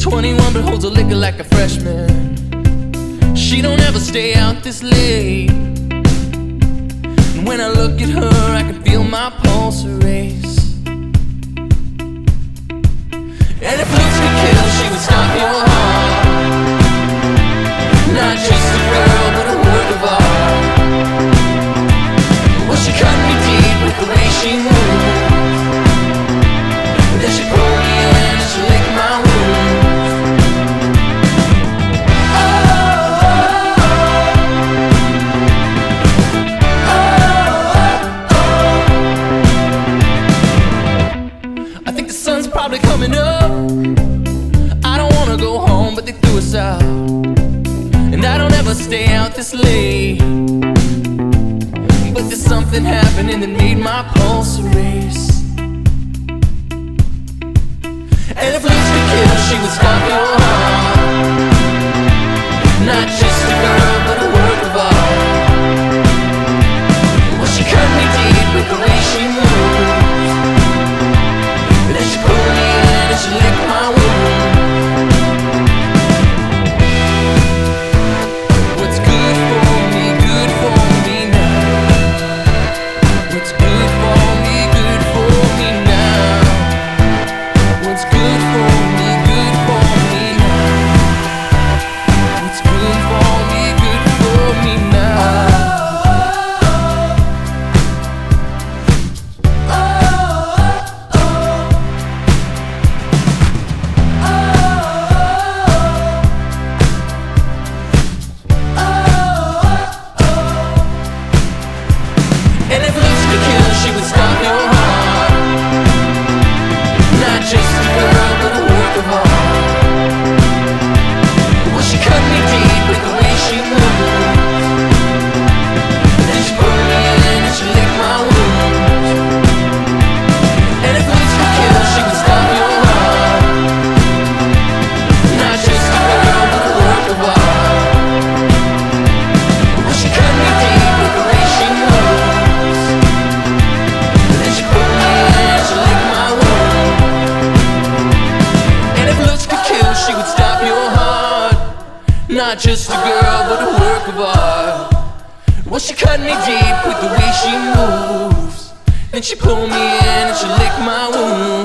21 but holds a liquor like a freshman. She don't ever stay out this late. And when I look at her, I can feel my pulse race. And if looks could kill, she would stop your heart. Not just a girl, but a work of art. Well, she cut me deep with the way she moved. Then she pulled me in and she licked my wounds. I think the sun's probably coming up. I don't wanna go home, but they threw us out. And I don't ever stay out this late. But there's something happening that made my pulse race. And if looks could kill, she would stop your heart. Not just a girl, but a work of art. Well, she cut me deep with the way she moves. Then she pulled me in and she licked my wounds. What's good for me now? What's good for me now? What's good for me now? What's good for me now? And if looks could kill, she would stop your heart. Not just a girl, but a work of art. Well, she cut me deep with the way she moved. Then she pulled me in and she licked my wounds. And if looks could kill, she would stop your heart. Not just a girl, but a work of art. Well, she cut me deep with the way she moved. Then she pulled me in and she licked my wounds. And if looks could kill, she would stop your heart. Not just a girl, but a work of art. Well, she cut me deep with the way she moves. Then she pulled me in and she licked my wounds.